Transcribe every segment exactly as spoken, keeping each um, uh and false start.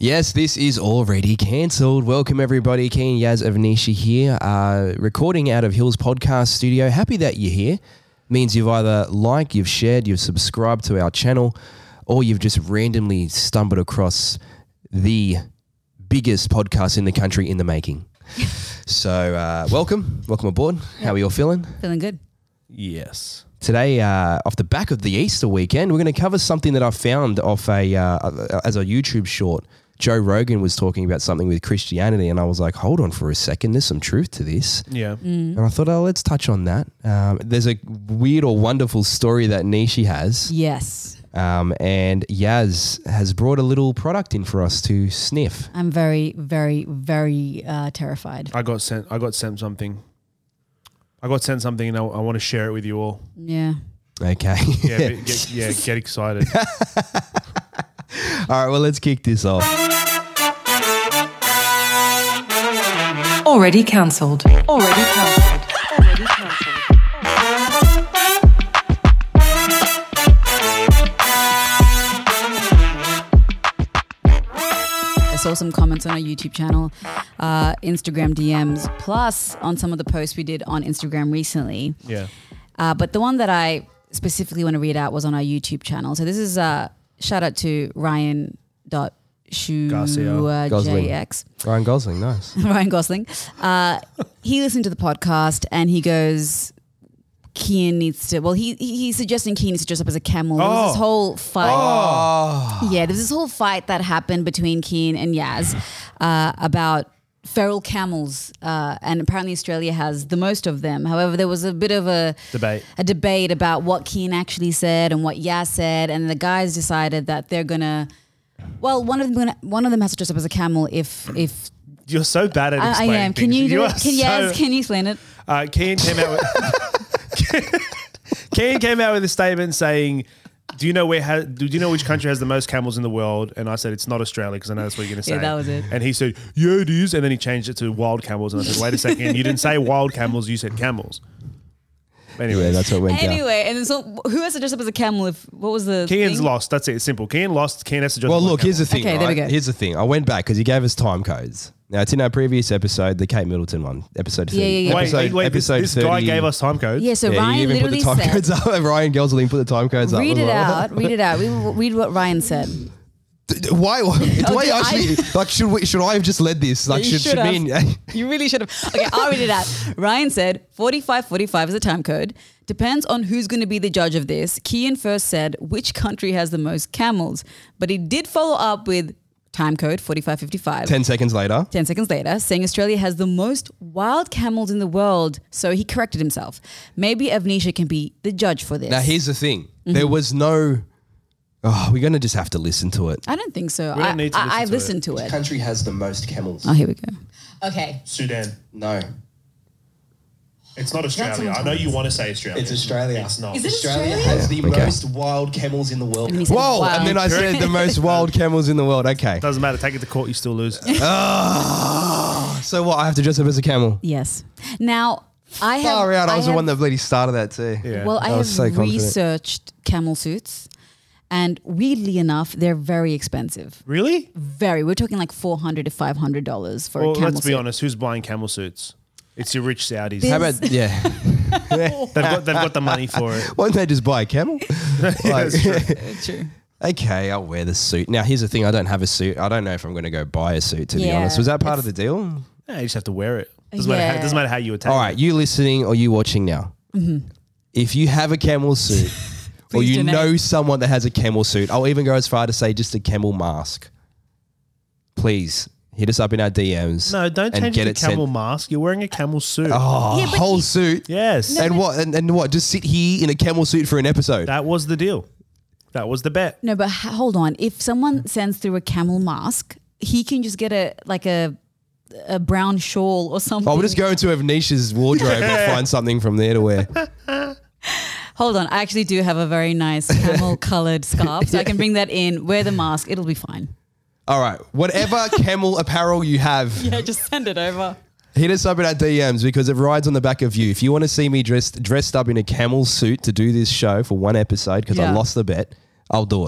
Yes, this is already cancelled. Welcome everybody. Keen Yaz of Nisha here, uh, recording out of Hills Podcast Studio. Happy that you're here. Means you've either liked, you've shared, you've subscribed to our channel, or you've just randomly stumbled across the biggest podcast in the country in the making. So uh, welcome. Welcome aboard. How are you all feeling? Feeling good. Yes. Today, uh, off the back of the Easter weekend, we're going to cover something that I found off a uh, as a YouTube short. Joe Rogan was talking about something with Christianity, and I was like, hold on for a second, there's some truth to this. Yeah. Mm. And I thought, oh, let's touch on that. Um, there's a weird or wonderful story that Nishi has. Yes. Um, and Yaz has brought a little product in for us to sniff. I'm very, very, very uh, terrified. I got sent. I got sent something. I got sent something, and I, I want to share it with you all. Yeah. Okay. Yeah. but get, yeah. Get excited. All right, well, let's kick this off. Already cancelled. Already cancelled. Already cancelled. I saw some comments on our YouTube channel, uh, Instagram D Ms, plus on some of the posts we did on Instagram recently. Yeah. Uh, but the one that I specifically want to read out was on our YouTube channel. So this is uh, shout out to Ryan dot Garcia. Gosling. J X. Ryan Gosling, nice. Ryan Gosling. Uh, he listened to the podcast and he goes, Kian needs to, well, he, he he's suggesting Kian needs to dress up as a camel. There was this Oh. whole fight. Oh. Yeah, there's this whole fight that happened between Kian and Yaz uh, about feral camels. Uh, and apparently Australia has the most of them. However, there was a bit of a Debate. a debate about what Kian actually said and what Yaz said. And the guys decided that they're going to, well, one of them gonna, one of them has to dress up as a camel if if You're so bad at I, I explaining am. Can things. you do are it? Can so, Yaz, can you explain it? Uh, Kian came out with. Kian came out with a statement saying, "Do you know where? Ha- do you know which country has the most camels in the world?" And I said, "It's not Australia," because I know that's what you're going to say. Yeah, that was it. And he said, "Yeah, it is." And then he changed it to wild camels, and I said, "Wait a second, you didn't say wild camels. You said camels." Anyway, Yeah, that's what went down. Anyway, and then so who has to dress up as a camel if, what was the Kian's thing? lost. That's it. It's simple. Kian lost. Kian has to dress Well, up like look, a here's the camel. thing, Okay, there we right? go. Here's the thing. I went back because he gave us time codes. Now, it's in our previous episode, the Kate Middleton one, episode thirty. Yeah, yeah, yeah. Wait, Episode, wait, wait. This, episode this guy thirty. gave us time codes. Yeah, so Yeah, Ryan you even put the literally time said, codes up. Ryan Gosling put the time codes up. read as it well. out, read it out. Read, read what Ryan said. Why? Why do I Okay, I- actually like? Should we? Should I have just led this? Like, You should, should should have. me? And, You really should have. Okay, I'll read it out. Ryan said forty-five forty-five is a time code. Depends on who's going to be the judge of this. Kian first said which country has the most camels, but he did follow up with time code forty-five fifty-five. Ten seconds later. ten seconds later, saying Australia has the most wild camels in the world. So he corrected himself. Maybe Avnisha can be the judge for this. Now, here's the thing. Mm-hmm. There was no. Oh, we're gonna just have to listen to it. I don't think so. We don't I, need to I, listen I to listened to it. Country has the most camels. Oh, here we go. Okay. Sudan. No. It's not Australia. I know you want to say Australia. It's Australia. It's not. Is it Australia Australia? has the Okay. most wild camels in the world. And he said, Whoa! wow. And then I said the most wild camels in the world. Okay. Doesn't matter. Take it to court. You still lose. Oh, so what? I have to dress up as a camel. Yes. Now, I have. Far out. I was the have- one that bloody started that too. Yeah. Well, I, I have was so confident. researched camel suits, and weirdly enough, they're very expensive. Really? Very. We're talking like four hundred to five hundred dollars for Well, a camel let's be suit. honest. Who's buying camel suits? It's your rich Saudis. How about yeah? They've got they've got the money for it. Why don't they just buy a camel? Like- That's true. True. Okay, I'll wear the suit. Now, here's the thing. I don't have a suit. I don't know if I'm going to go buy a suit, to be Yeah, honest. Was that part of it's- the deal? Yeah, you just have to wear it. Doesn't matter. How, Yeah. doesn't matter how you attack. All right, you listening or you watching now? If you have a camel suit or Mm-hmm. Please you donate. know someone that has a camel suit, I'll even go as far to say just a camel mask. Please hit us up in our D Ms. No, don't and change get it it to camel sent. mask. You're wearing a camel suit. Oh, Yeah, but whole you- suit. Yes. and what? And, and what? Just sit here in a camel suit for an episode. That was the deal. That was the bet. No, but h- hold on. If someone sends through a camel mask, he can just get a like a a brown shawl or something. I'll just go into Avnisha's wardrobe and find something from there to wear. Hold on. I actually do have a very nice camel colored scarf, so I can bring that in, wear the mask. It'll be fine. All right, whatever camel apparel you have, Yeah, just send it over. hit us up in our D Ms because it rides on the back of you. If you want to see me dressed dressed up in a camel suit to do this show for one episode because I Yeah. lost the bet, I'll do it.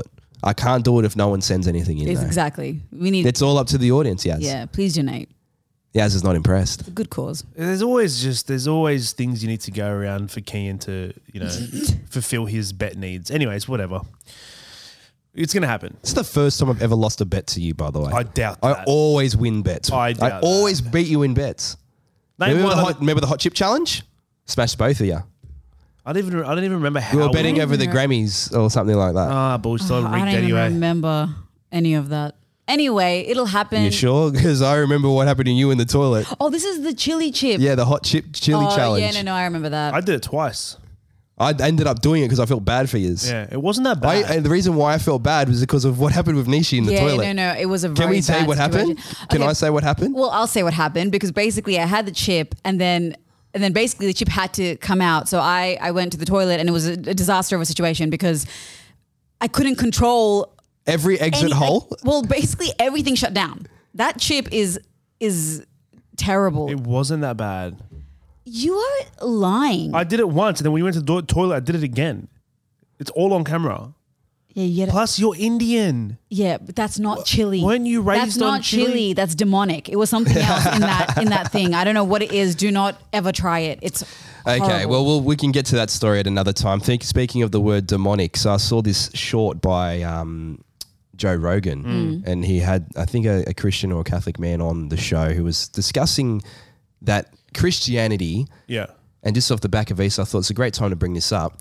I can't do it if no one sends anything in. It's though. exactly. We need. It's all up to the audience, Yaz. yeah, please donate. Yaz is not impressed. It's a good cause. There's always just there's always things you need to go around for Kian to you know fulfill his bet needs. Anyways, whatever. It's gonna happen. It's the first time I've ever lost a bet to you, by the way. I doubt I that. always win bets. I doubt that. always beat you in bets. Name Remember one the, other- hot, remember the hot chip challenge? Smashed both of you. I don't even I don't even remember how We were betting we- over the Grammys or something like that. Ah, bullshit. I I don't rigged even anyway. remember any of that. Anyway, it'll happen. You sure? Because I remember what happened to you in the toilet. Oh, this is the chili chip. Yeah, the hot chip chili oh, challenge. yeah, no, no, I remember that. I did it twice. I ended up doing it because I felt bad for you. Yeah, it wasn't that I, bad. and the reason why I felt bad was because of what happened with Nishi in the yeah, toilet. no, no, it was a very Can we say bad what happened? situation. Can Okay, I say what happened? Well, I'll say what happened because basically I had the chip and then and then basically the chip had to come out. So I, I went to the toilet and it was a, a disaster of a situation because I couldn't control Every exit any- hole? like, well, basically everything shut down. That chip is is terrible. it wasn't that bad. You are lying. I did it once, and then when we went to the do- toilet, I did it again. It's all on camera. yeah, you gotta- Plus, you're Indian. yeah, but that's not chili. weren't you raised That's on not chili? chili? That's demonic. It was something else in that in that thing. I don't know what it is. Do not ever try it. It's Okay, horrible. well, well, we can get to that story at another time. Think, speaking of the word demonic, so I saw this short by um, Joe Rogan, Mm. and he had, I think, a, a Christian or a Catholic man on the show who was discussing that Christianity, Yeah. and just off the back of this, I thought it's a great time to bring this up,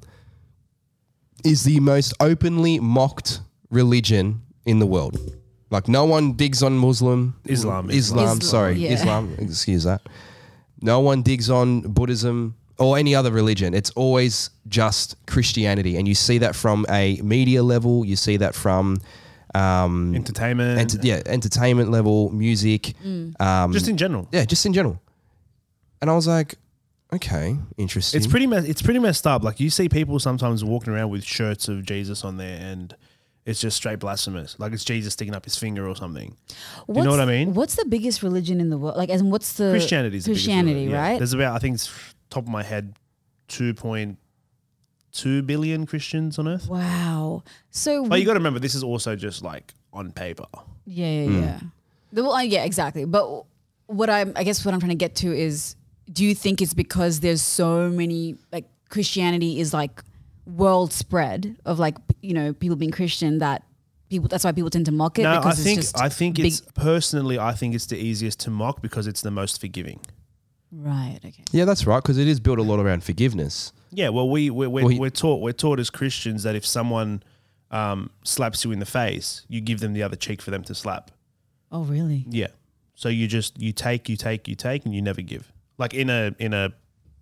is the most openly mocked religion in the world. Like, no one digs on Muslim. Islam, Islam, Islam. sorry. Yeah. Islam, excuse that. No one digs on Buddhism or any other religion. It's always just Christianity. And you see that from a media level. You see that from... Um, Entertainment. ent- yeah, entertainment level, music. Um, just in general. yeah, just in general. And I was like, okay, interesting. It's pretty mess- it's pretty messed up. Like, you see people sometimes walking around with shirts of Jesus on there, and it's just straight blasphemous. Like, it's Jesus sticking up his finger or something. What's, you know what I mean? What's the biggest religion in the world? Like, as in, what's the Christianity's the biggest Christianity, religion, yeah. right? There's about, I think it's top of my head, two point two billion Christians on earth. Wow. So But you got to remember, this is also just like on paper. yeah, yeah, yeah. The- well, uh, yeah, exactly. But what I'm, I guess, what I'm trying to get to is, do you think it's because there's so many, like, Christianity is like world spread of, like, you know, people being Christian, that people, that's why people tend to mock it? No, I because think it's just I think big- it's personally, I think it's the easiest to mock because it's the most forgiving. right. Okay. yeah, that's right, because it is built a lot around forgiveness. Yeah, well, we we're, we're, Well, he- we're taught we're taught as Christians that if someone um, slaps you in the face, you give them the other cheek for them to slap. Oh, really? Yeah, so you just you take you take you take and you never give, like in a in a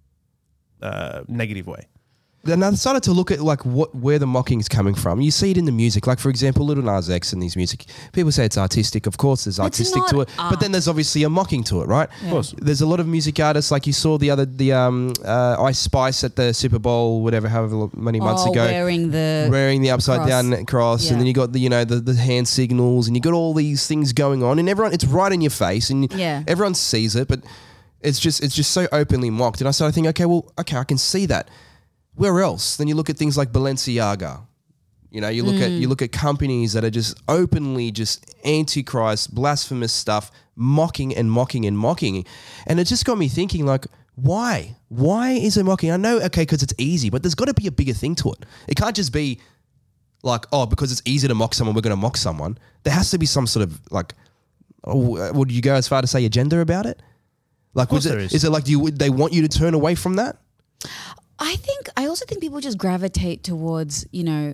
uh, negative way. Then I started to look at like what where the mocking's coming from. You see it in the music, like for example, Lil Nas X and these music. People say it's artistic. Of course, there's artistic not to it, but then there's obviously a mocking to it, right? Of course. There's a lot of music artists, like you saw the other the um uh, Ice Spice at the Super Bowl, whatever, however many months oh, ago, wearing the wearing the upside cross. down cross, Yeah. and then you got the you know the, the hand signals, and you got all these things going on, and everyone it's right in your face, and Yeah. everyone sees it, but it's just it's just so openly mocked, and I started thinking, okay, well, okay, I can see that. Where else? Then you look at things like Balenciaga. You know, you look at you look at companies that are just openly just antichrist, blasphemous stuff, mocking and mocking and mocking, and it just got me thinking, like, why? Why is it mocking? I know, okay, because it's easy, but there's got to be a bigger thing to it. It can't just be like, oh, because it's easy to mock someone, we're going to mock someone. There has to be some sort of like, oh, would you go as far to say agenda about it? Like, course was it, there is. is it like do you, they want you to turn away from that? I think I also think people just gravitate towards, you know,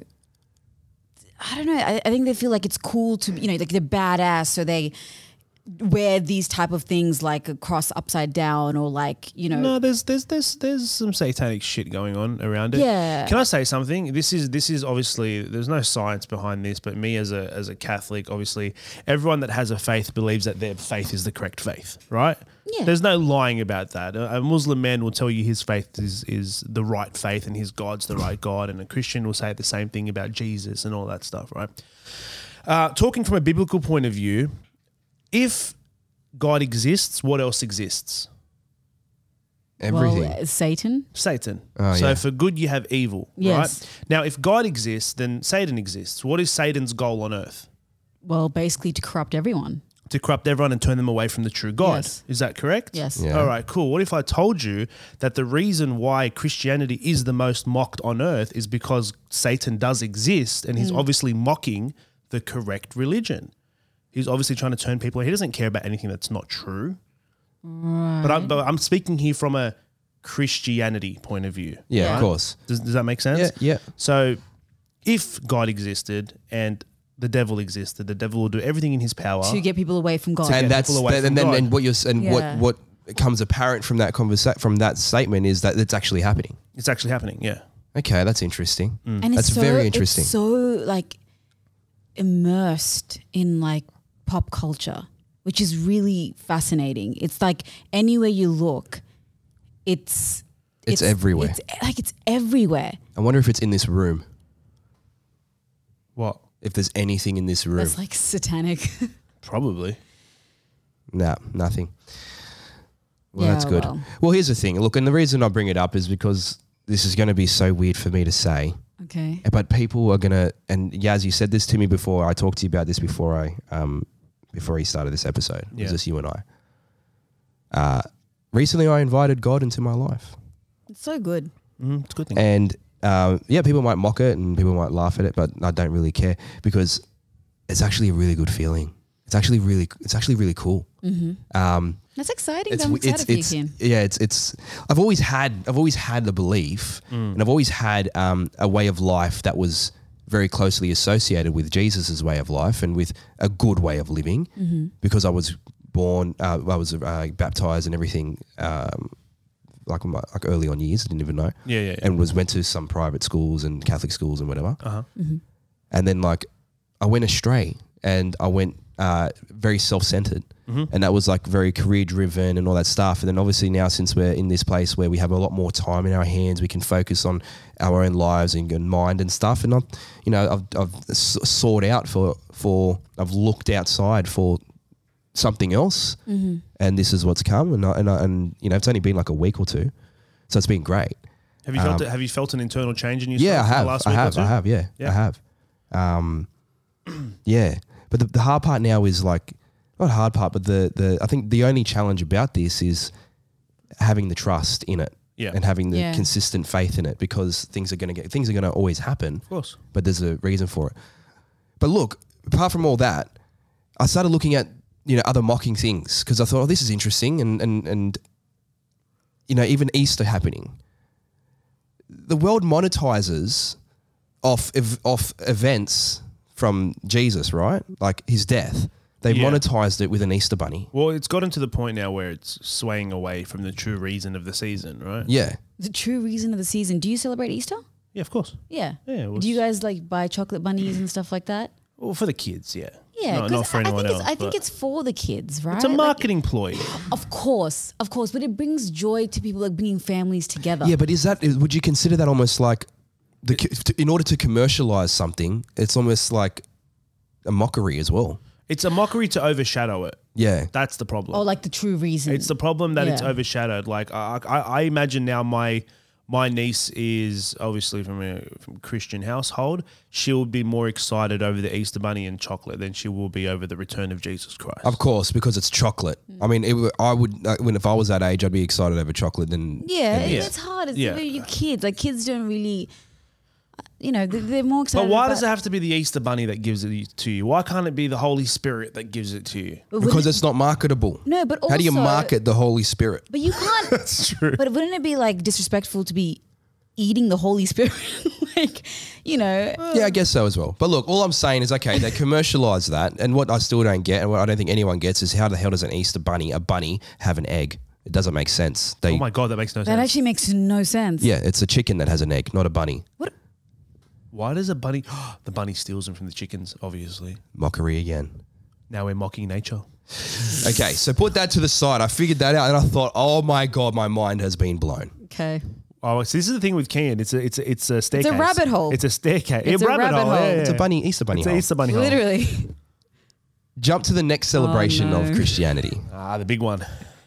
I don't know. I, I think they feel like it's cool to, you know, like they're badass, so they wear these type of things like a cross upside down or like, you know. No, there's there's there's there's some satanic shit going on around it. Yeah. Can I say something? This is this is obviously there's no science behind this, but me as a as a Catholic, obviously everyone that has a faith believes that their faith is the correct faith, right? Yeah. There's no lying about that. A, a Muslim man will tell you his faith is is the right faith and his God's the right God, and a Christian will say the same thing about Jesus and all that stuff, right? Uh, talking from a biblical point of view, if God exists, what else exists? Everything. Well, uh, Satan. Satan. Oh, so yeah. for good you have evil, Yes. right? Now, if God exists, then Satan exists. What is Satan's goal on earth? Well, basically to corrupt everyone. To corrupt everyone and turn them away from the true God. Yes. Is that correct? Yes. Yeah. All right, cool. What if I told you that the reason why Christianity is the most mocked on earth is because Satan does exist and he's obviously mocking the correct religion? He's obviously trying to turn people. He doesn't care about anything that's not true. Right. But I'm, but I'm speaking here from a Christianity point of view. Yeah, Yeah. of course. Does, does that make sense? Yeah, yeah. So if God existed and the devil existed, the devil will do everything in his power. to get people away from God. get And that's people away and from then God. and what you're s- and Yeah. what what becomes apparent from that conversa- from that statement is that it's actually happening. It's actually happening, yeah. Okay, that's interesting. and it's That's so, very interesting. It's so like immersed in like pop culture, which is really fascinating. It's like anywhere you look, it's It's everywhere. It's like it's everywhere. I wonder if it's in this room. What? If there's anything in this room. That's like satanic. Probably. Nah, nothing. Well, Yeah, that's good. well. Well. here's the thing. Look, and the reason I bring it up is because this is going to be so weird for me to say, Okay. but people are going to, and Yaz, you said this to me before. I talked to you about this before I, um, before he started this episode. It Yeah. was just you and I. Uh, recently, I invited God into my life. It's so good. Mm, it's a good thing. And um, yeah, people might mock it and people might laugh at it, but I don't really care because it's actually a really good feeling. It's actually really, it's actually really cool. Um, That's exciting. it's I'm excited it's for you, it's Kian. yeah, it's it's. I've always had I've always had the belief, and I've always had um, a way of life that was very closely associated with Jesus's way of life and with a good way of living, because I was born, uh, I was uh, baptized and everything. Um, like my, like early on years, I didn't even know. Yeah, yeah, yeah. And was went to some private schools and Catholic schools and whatever. Uh-huh. And then like I went astray and I went uh, very self-centered, and that was like very career-driven and all that stuff. And then obviously now, since we're in this place where we have a lot more time in our hands, we can focus on our own lives and, and mind and stuff. And I've, you know, I've I've s- sought out for for I've looked outside for something else, and this is what's come. And I, and I, and you know, it's only been like a week or two, so it's been great. Have you felt it, have you felt an internal change in yourself? Yeah, I in the have. last I week or have. two? I have. Yeah, Yeah. I have. Um, yeah, but the, the hard part now is like not hard part, but the the I think the only challenge about this is having the trust in it, Yeah. and having the Yeah. consistent faith in it, because things are going to get things are going to always happen, Of course. but there's a reason for it. But look, apart from all that, I started looking at you know other mocking things because I thought, oh, this is interesting, and and and you know even Easter happening. The world monetizes off ev- off events from Jesus, right? Like his death. They Yeah. monetized it with an Easter bunny. Well, it's gotten to the point now where it's swaying away from the true reason of the season, right? Yeah. The true reason of the season. Do you celebrate Easter? Yeah, of course. Yeah. Yeah, it was- Do you guys like buy chocolate bunnies and stuff like that? Well, for the kids, yeah. Yeah, No, 'cause not for I- anyone I think else. It's, I think but it's for the kids, right? it's a Like, marketing ploy. of course, of course, but it brings joy to people, like bringing families together. Yeah, but is that is- would you consider that almost like the co- to- in order to commercialize something, it's almost like a mockery as well. It's a mockery to overshadow it. Yeah. That's the problem. Or like the true reason. It's the problem that it's Yeah. overshadowed. Like I, I, I imagine now my my niece is obviously from a from Christian household. She'll be more excited over the Easter bunny and chocolate than she will be over the return of Jesus Christ. Of course, because it's chocolate. I mean, it, w- I would uh, when if I was that age, I'd be excited over chocolate. Than yeah, than it- this. it's hard. It's Yeah. your kids. Like kids don't really, you know, they- they're more excited. But why about, does it have to be the Easter bunny that gives it to you? Why can't it be the Holy Spirit that gives it to you? But wouldn't Because it- it's not marketable. No, but how do you also- market the Holy Spirit? But you can't. That's true. But wouldn't it be like disrespectful to be eating the Holy Spirit? Like, you know, Yeah, I guess so as well. But look, all I'm saying is, okay, they commercialize that, and what I still don't get, and what I don't think anyone gets, is how the hell does an Easter bunny, a bunny, have an egg? It doesn't make sense. They, Oh my God, that makes no that sense. actually makes no sense. yeah, it's a chicken that has an egg, not a bunny. What? Why does a bunny? The bunny steals them from the chickens, obviously. Mockery again. Now we're mocking nature. Okay, so put that to the side. I figured that out, and I thought, oh my God, my mind has been blown. Okay. Oh, so this is the thing with Kian. It's a it's a, it's a staircase. rabbit hole. It's a staircase. It's a rabbit hole. Yeah, yeah, It's a yeah. bunny, Easter bunny It's a hole. Easter bunny hole. Literally. Jump to the next celebration Oh, no. of Christianity. Ah, the big one.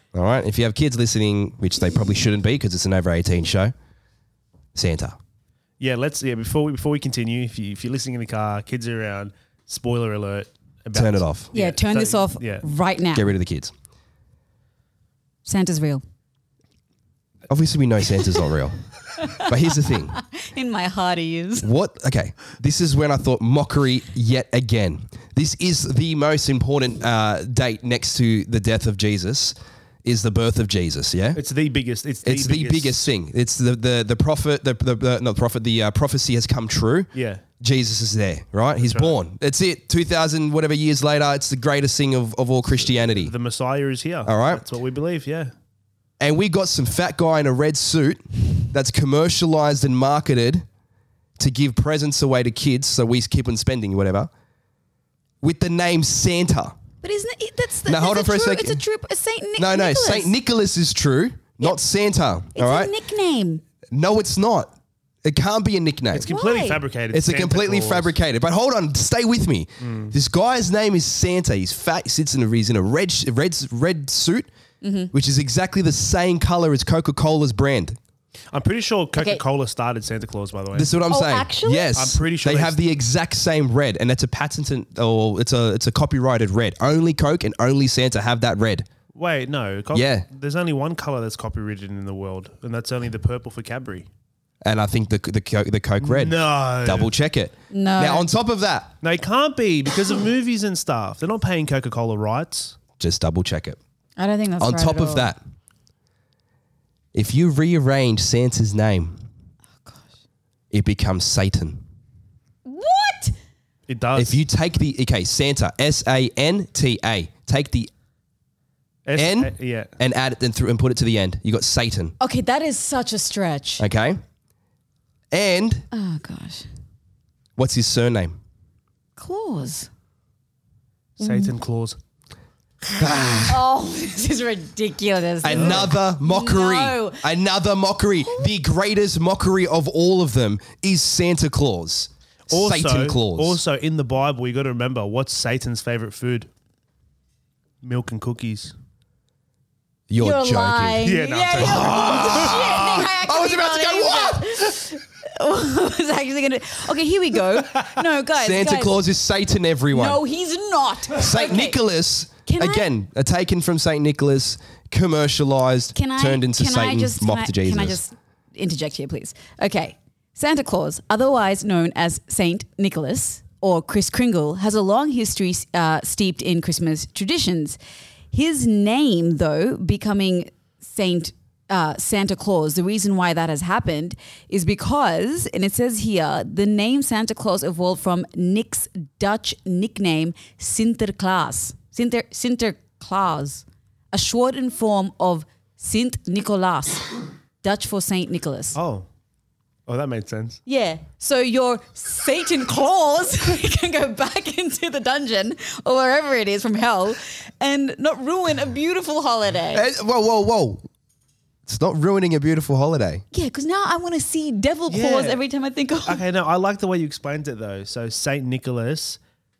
All right. If you have kids listening, which they probably shouldn't be because it's an over eighteen show, Santa. Yeah, let's. Yeah, before we before we continue, if you if you're listening in the car, kids are around. Spoiler alert. About Turn it off. Yeah, Yeah, turn so- this off yeah. right now. Get rid of the kids. Santa's real. Obviously, we know Santa's not real. But here's the thing. In my heart, he is. What? Okay. This is when I thought mockery yet again. This is the most important uh, date next to the death of Jesus is the birth of Jesus. Yeah. It's the biggest. It's the It's biggest. the biggest thing. It's the the the prophet. The, the, the not the prophet. The uh, prophecy has come true. Yeah. Jesus is there, right? He's right. born. That's it. Two thousand whatever years later, it's the greatest thing of, of all Christianity. The Messiah is here. All right. That's what we believe. Yeah. And we got some fat guy in a red suit that's commercialized and marketed to give presents away to kids, so we keep on spending whatever, with the name Santa. But isn't it? That's the, Now, hold it's on a for a true, second. It's a true. A Saint Nic- No, no, Nicholas. Saint Nicholas is true, not Santa. It's all right? a nickname. No, it's not. It can't be a nickname. It's completely Why? fabricated. It's a Santa completely Claus. fabricated. But hold on, stay with me. Mm. This guy's name is Santa. He's fat. He sits in a he's in a red sh- red red suit, Mm-hmm. which is exactly the same color as Coca-Cola's brand. I'm pretty sure Coca-Cola started Santa Claus, by the way. This is what I'm Oh, saying. actually? Yes, I'm pretty sure they, they have s- the exact same red, and it's a patented or it's a it's a copyrighted red. Only Coke and only Santa have that red. Wait, no. Co- Yeah. There's only one color that's copywritten in the world, and that's only the purple for Cadbury. And I think the the Coke, the Coke red. No. Double check it. No. Now on top of that, No, it can't be because of movies and stuff. They're not paying Coca-Cola rights. just double check it. I don't think that's On right top at of all. that, if you rearrange Santa's name, it becomes Satan. What? It does. If you take the okay Santa S A N T A, take the S- N uh, yeah. and add it and through and put it to the end, you got Satan. Okay, that is such a stretch. Okay, and Oh gosh, what's his surname? claws. Satan Claus. Oh, this is ridiculous. Another mockery. No. Another mockery. The greatest mockery of all of them is Santa Claus. Also, Satan Claus. Also, in the Bible, you got to remember what's Satan's favorite food? Milk and cookies. You're, You're joking. lying. Yeah, no, I'm yeah, joking. yeah. I was about to go, what? I was actually gonna. Okay, here we go. No, guys. Santa guys. Claus is Satan, everyone. No, he's not. Saint Okay. Nicholas, Can I- again, are taken from Saint Nicholas, commercialized, Can I turned into can Satan, I just, mocked can I, to Jesus. Can I just interject here, please? Okay, Santa Claus, otherwise known as Saint Nicholas or Kris Kringle, has a long history uh, steeped in Christmas traditions. His name, though, becoming Saint uh, Santa Claus, the reason why that has happened is because, and it says here, the name Santa Claus evolved from Nick's Dutch nickname Sinterklaas. Sinter, Sinterklaas, a shortened form of Sint Nicolaas, Dutch for Saint Nicholas. Oh. Oh, that made sense. Yeah. So your Satan Claus can go back into the dungeon or wherever it is from hell and not ruin a beautiful holiday. Eh, whoa, whoa, whoa. It's not ruining a beautiful holiday. Yeah, because now I want to see devil claws Yeah. every time I think of. Okay, no, I like the way you explained it though. So Saint Nicholas,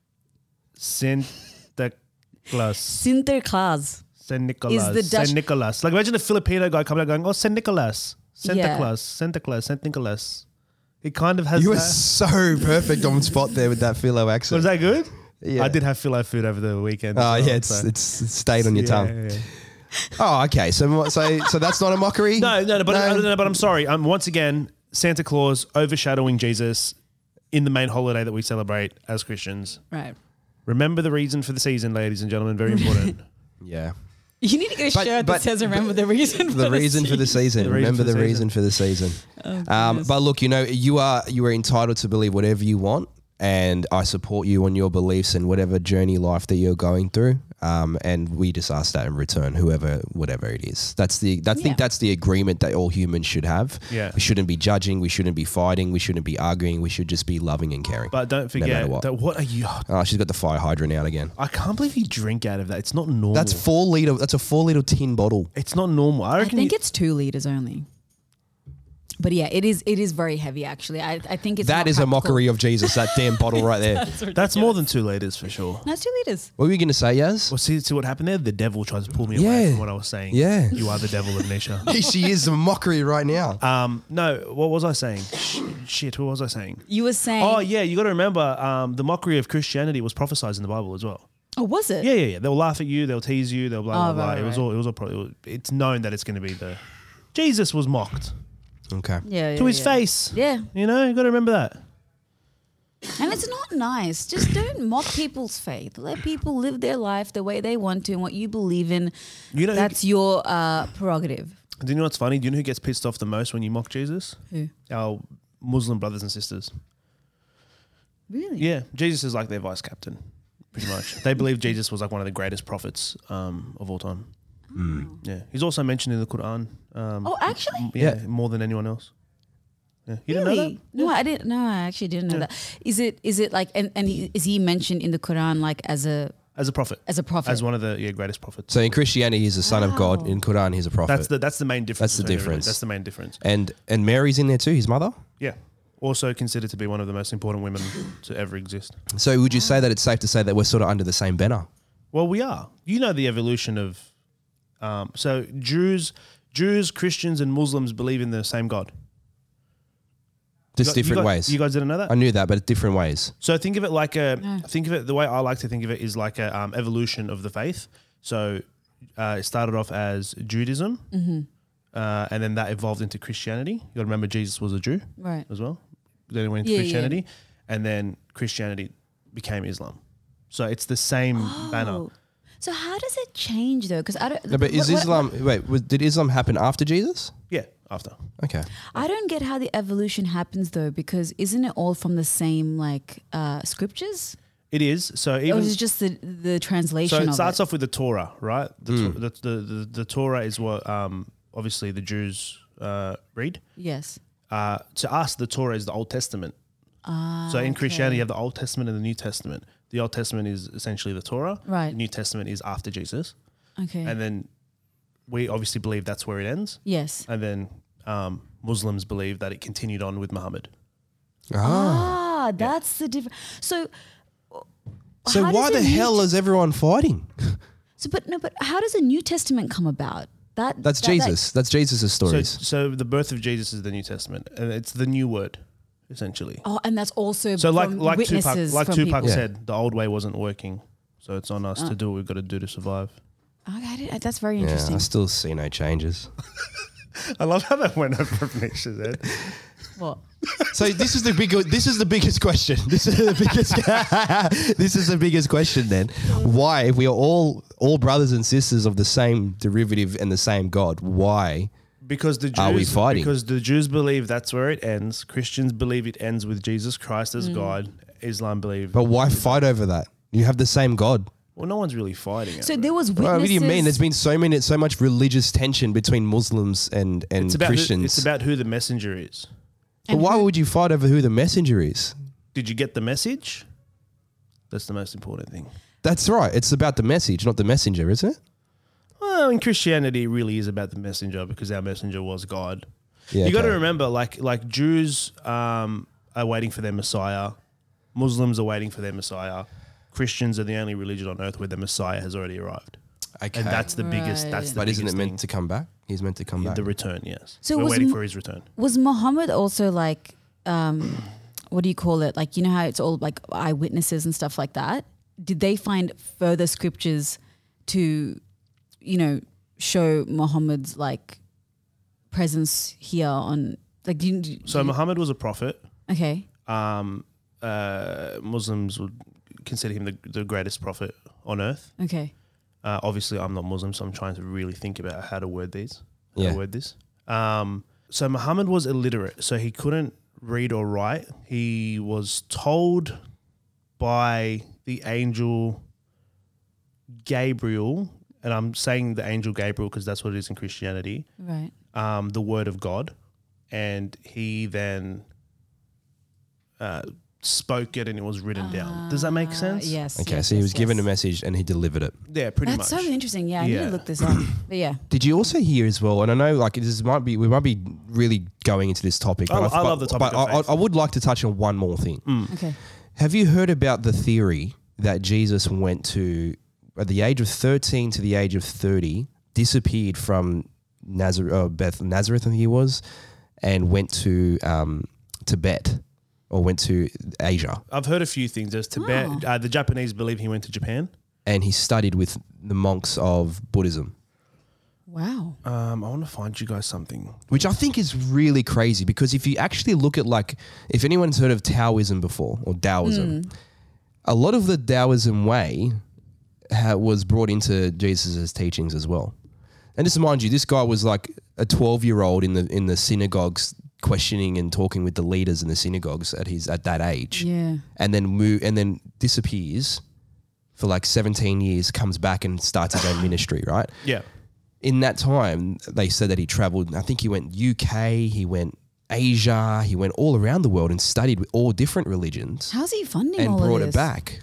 Santa Claus, Sinterklaas. Saint Nicholas, Is the Dutch- Saint Nicholas. Like imagine a Filipino guy coming out going, "Oh, Saint Nicholas, Santa Yeah. Claus, Santa Claus, Saint Nicholas." It kind of has. You were that. so perfect on spot there with that philo accent. Was that good? Yeah. I did have philo food over the weekend. Oh, as well, yeah, it's, so- it's it's stayed on your Yeah, tongue. yeah, yeah. Oh, okay. So so so that's not a mockery? No, no, no, but no. no, but I'm sorry. Um, once again, Santa Claus overshadowing Jesus in the main holiday that we celebrate as Christians. Right. Remember the reason for the season, ladies and gentlemen. Very important. Yeah. You need to get a But- shirt but- that says remember the reason for The reason for the season. The reason Remember for the the reason season. for the season. Oh, Um, goodness. but look, you know, you are you are entitled to believe whatever you want, and I support you on your beliefs and whatever journey life that you're going through. Um, and we just ask that in return, whoever, whatever it is. That's the I Yeah. think that's the agreement that all humans should have. Yeah. We shouldn't be judging. We shouldn't be fighting. We shouldn't be arguing. We should just be loving and caring. But don't No forget matter what. that what are you? Oh, she's got the fire hydrant out again. I can't believe you drink out of that. It's not normal. That's four liter. That's a four liter tin bottle. It's not normal. I I reckon. think you, it's two liters only. But yeah, it is it is very heavy actually. I, I think it's That not is a practical. mockery of Jesus, that damn bottle right there. That's more than two liters for sure. No, it's two liters. What were you going to say, Yaz? Well, see, see what happened there? The devil tries to pull me Yeah. away from what I was saying. Yeah. You are the devil of Nisha. She is a mockery right now. Um, no, what was I saying? Sh- Shit, what was I saying? You were saying Oh, yeah, you got to remember um, the mockery of Christianity was prophesied in the Bible as well. Oh, was it? Yeah, yeah, yeah. They'll laugh at you, they'll tease you, they'll blah, blah, Oh, blah. right, It was right. all, it was all probably, it was- it's known that it's going to be the. Jesus was mocked Okay. Yeah, yeah, to his yeah. face. Yeah. You know, you got to remember that. And it's not nice. Just don't mock people's faith. Let people live their life the way they want to and what you believe in. You know, That's your uh, prerogative. do you know what's funny? Do you know who gets pissed off the most when you mock Jesus? Who? Our Muslim brothers and sisters. Really? Yeah, Jesus is like their vice captain, pretty much. They believe Jesus was like one of the greatest prophets um, of all time. Yeah, he's also mentioned in the Quran. Um, Oh, actually? m- yeah, Yeah. more than anyone else. Yeah, you didn't know Really? that? No, I didn't. No, I actually didn't know Yeah. that. Is it? Is it like? And, and he, is he mentioned in the Quran like as a As a prophet, as a prophet? as one of the yeah greatest prophets. So in Christianity, he's the son of God. In Quran, he's a prophet. That's the that's the main difference. That's the between everybody. difference. That's the main difference. and and Mary's in there too, his mother. Yeah, also considered to be one of the most important women to ever exist. So would you say that it's safe to say that we're sort of under the same banner? Well, we are. You know the evolution of. Um, so Jews, Jews, Christians, and Muslims believe in the same God. Just You gu- you different guys- ways. You guys didn't know that? I knew that, but different ways. So think of it like a. No. Think of it the way I like to think of it is like a um, evolution of the faith. So uh, it started off as Judaism, uh, and then that evolved into Christianity. You got to remember Jesus was a Jew right. as well. Then it went into Yeah, yeah. Christianity, and then Christianity became Islam. So it's the same banner. Oh. So how does it change though? Because I don't. No, but is what- what- Islam? Wait, was, did Islam happen after Jesus? Yeah, after. Okay. I don't get how the evolution happens though, because isn't it all from the same like uh, scriptures? It is. So Or even is it just the the translation? so it of starts it? off with the Torah, right? The, to- the, the, the, the Torah is what um, obviously the Jews uh, read. Yes. Uh, to us, the Torah is the Old Testament. Ah, So in Christianity, you okay. have the Old Testament and the New Testament. The Old Testament is essentially the Torah. Right. The New Testament is after Jesus. Okay. And then we obviously believe that's where it ends. yes. And then um, Muslims believe that it continued on with Muhammad. Ah. Ah, that's the difference. So. So how why does the a New hell T- is everyone fighting? So, but no, but how does a New Testament come about? That That's that- that- Jesus. That's Jesus' So, stories. so the birth of Jesus is the New Testament, and it's the new word, essentially. oh, and that's also So like from like Tupac, witnesses like from Tupac people. Yeah. said, the old way wasn't working. So it's on us Uh. to do what we've got to do to survive. Okay, I did- that's very yeah, interesting. I still see no changes. I love how that went over Nisha's head. What? So this is the big. This is the biggest question. This is the biggest. This is the biggest question. Then, why, if we are all all brothers and sisters of the same derivative and the same God, why? Because the Jews, Are we fighting? Because the Jews believe that's where it ends. Christians believe it ends with Jesus Christ Mm. as God. Islam believe. But why fight over that? You have the same God. Well, no one's really fighting. So over there it. was witnesses. Well, what do you mean? There's been so many, so much religious tension between Muslims and and it's about who, Christians. it's about who the messenger is. but why would you fight over who the messenger is? Did you get the message? That's the most important thing. That's right. It's about the message, not the messenger, isn't it? Well, in Christianity, it really is about the messenger because our messenger was God. Yeah. you got to okay. remember, like like Jews um, are waiting for their Messiah, Muslims are waiting for their Messiah, Christians are the only religion on earth where the Messiah has already arrived, Okay. and that's the biggest. Right. That's the but isn't it biggest meant thing. to come back? He's meant to come back. The return, yes. So we're was waiting M- for his return. Was Muhammad also like, um, what do you call it? Like, you know how it's all like eyewitnesses and stuff like that? Did they find further scriptures to, you know, show Muhammad's like presence here on, like, do you, do So you- Muhammad was a prophet. okay. Um, uh, Muslims would consider him the, the greatest prophet on earth. Okay. Uh, obviously, I'm not Muslim, so I'm trying to really think about how to word these. How Yeah. to word this. Um, so Muhammad was illiterate, so he couldn't read or write. He was told by the angel Gabriel, and I'm saying the angel Gabriel because that's what it is in Christianity, Right. um, the word of God, and he then uh, spoke it and it was written down. Does that make sense? Uh, yes. Okay, yes, so he yes, was given yes. a message and he delivered it. Yeah, pretty That's much. so interesting. Yeah, I need Yeah. to look this up. But yeah. Did you also hear as well? And I know, like, this might be we might be really going into this topic. I- but I but- love the topic But of I, faith. I would like to touch on one more thing. Okay. Have you heard about the theory that Jesus went to at the age of thirteen to the age of thirty, disappeared from Nazareth, uh, Beth Nazareth, I think he was, and went to um, Tibet or went to Asia, I've heard a few things. There's Tibet. Oh. Uh, the Japanese believe he went to Japan. and he studied with the monks of Buddhism, Wow. Um, I want to find you guys something. which I think is really crazy because if you actually look at, like, if anyone's heard of Taoism before or Taoism, a lot of the Taoism way ha- was brought into Jesus' teachings as well. And just mind you, this guy was like a twelve-year-old in the in the synagogues, questioning and talking with the leaders in the synagogues at his at that age, Yeah. and then move and then disappears for like seventeen years, comes back and starts his own ministry. Right. Yeah. In that time, they said that he traveled. I think he went U K, he went Asia, he went all around the world and studied with all different religions How's he funding and all brought of it this? back.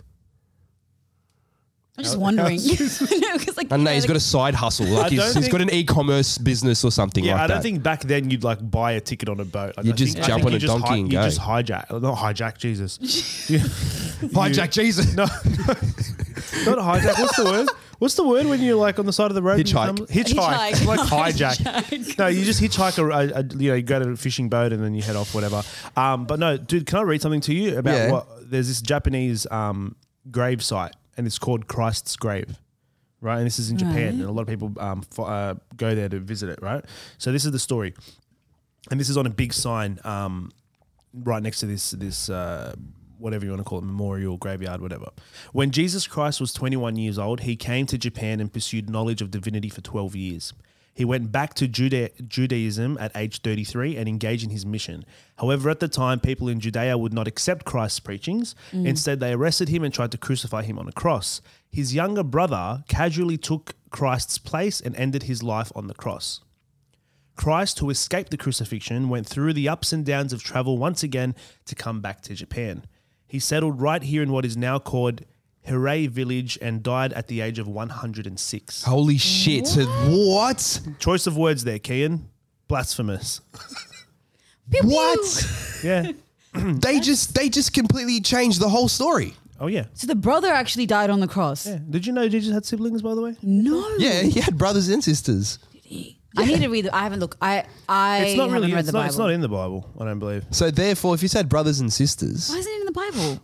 I'm just wondering. no, 'cause like, I don't know, yeah, he's like- got a side hustle. Like I he's, don't he's think- got an e-commerce business or something Yeah, like I don't that. think back then you'd like buy a ticket on a boat. I You don't just think- I jump think on you a just donkey hi- and you go. just hijack, not hijack Jesus. You- Hijack you- Jesus. No, not hijack. What's the word? What's the word when you're like on the side of the road? and you Hitchhike. come- Hitchhike. Hitchhike. Like hijack. Hijack. No, you just hitchhike a, a, a you know, you go to a fishing boat and then you head off, whatever. Um, but no, dude, can I read something to you about Yeah. what? There's this Japanese um grave site and it's called Christ's Grave. Right, and this is in Japan, Right. and a lot of people um, fo- uh, go there to visit it. Right, so this is the story, and this is on a big sign um, right next to this this uh, whatever you want to call it, memorial, graveyard, whatever. When Jesus Christ was twenty-one years old, he came to Japan and pursued knowledge of divinity for twelve years. He went back to Juda- Judaism at age thirty-three and engaged in his mission. However, at the time, people in Judea would not accept Christ's preachings. Instead, they arrested him and tried to crucify him on a cross. His younger brother casually took Christ's place and ended his life on the cross. Christ, who escaped the crucifixion, went through the ups and downs of travel once again to come back to Japan. He settled right here in what is now called Hirei village and died at the age of one hundred six. Holy shit. So what? Choice of words there, Kian. Blasphemous. Pew, pew. What? Yeah. they just they just completely changed the whole story. Oh, yeah. So the brother actually died on the cross. Yeah. Did you know Jesus had siblings, by the way? No. Yeah, he had brothers and sisters. I need to read it. I haven't looked. I I It's not haven't really, read it's the not, Bible. it's not in the Bible, I don't believe. So therefore, if you said brothers and sisters, Why isn't it in the Bible?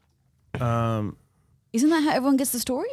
Um, Isn't that how everyone gets the story?